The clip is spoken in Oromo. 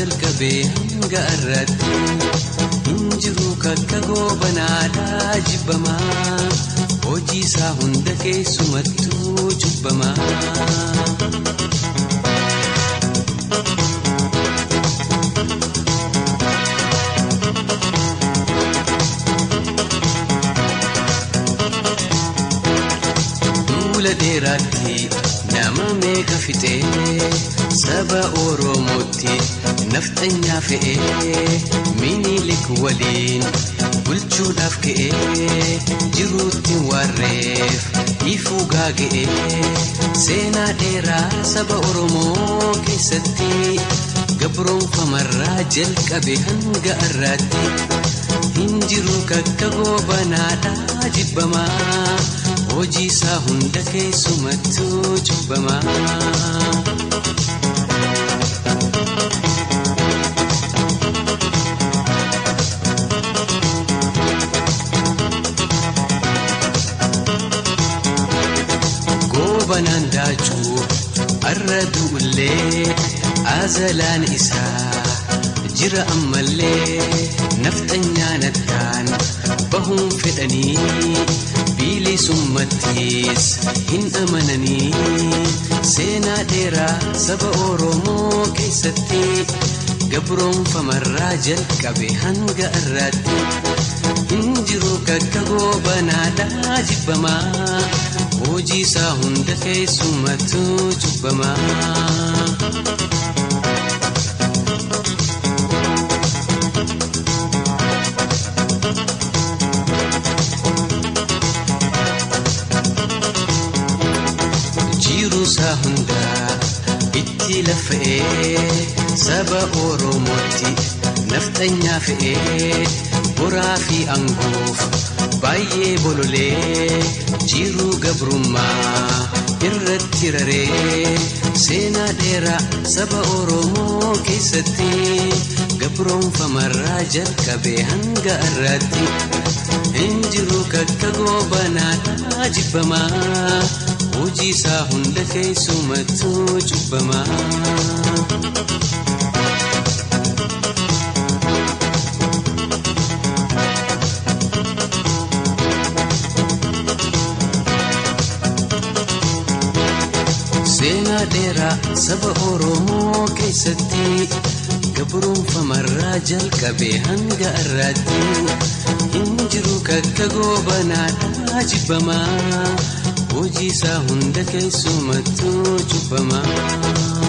jalqabe hanga arratti injiru kakka goobanaadhaa jibbamaa hojii isaa hunda keessumattuu jibbamaa. Deeraatti nama meeqa fixee saba Oromootti naftanyaa fe'ee Minilik waliin bulchuudhaaf ka'ee jiruutti warreef ifuu gaaga'ee seenaa dheeraa saba Oromoo keessatti gabroonfamarraa jalqabe hanga arraatti injiru kakka goobanaadhaa jibbamaa hojii isaa hunda keessumattuu jibbamaa. Goobanaan daachuu arra du'ullee azalaan isaa jira ammallee nafxanyaan addaan bahuun fedhanii bilisummattis hin amananii seenaa dheeraa saba Oromoo keessatti gabroonfamarraa jalqabe hanga arraatti injiru kakka goobanaadhaa jibbamaa hojii isaa hunda keessumattuu jibbamaa. Hunda itti lafa'ee saba Oromootti naftanyaa fe'ee boraa fi angoof baay'ee bololee jiruu gabrummaa irratti raree seenaa dheeraa saba Oromoo keessatti gabroonfamarraa jalqabe hanga arraatti injiru kakka goobanaadhaa jibbamaa hojii isaa hunda keessumattuu jibbamaa. Seenaa dheeraa saba Oromoo keessatti gabroonfamarraa jalqabe hanga arraatti injiru kakka goobanaadhaa jibbamaa hojii isaa hunda keessumattuu jibbamaa.